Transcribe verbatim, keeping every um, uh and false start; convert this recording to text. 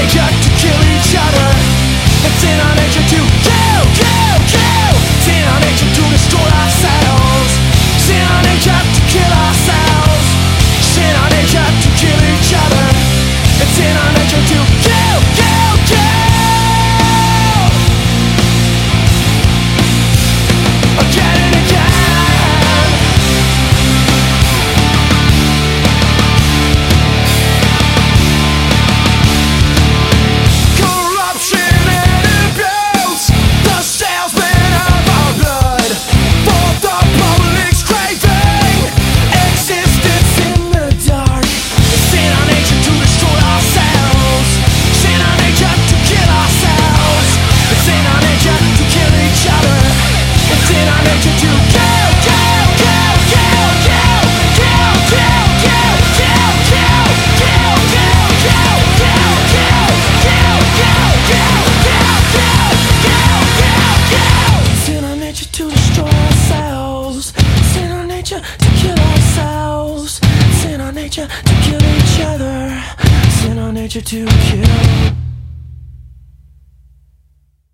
nature to kill each other. It's in our nature to kill, kill, kill. It's in our nature to destroy ourselves. It's in our nature to kill ourselves. It's in our nature to kill each other. It's in our nature to kill, kill, kill. Again and again. To kill each other, it's in our nature to kill.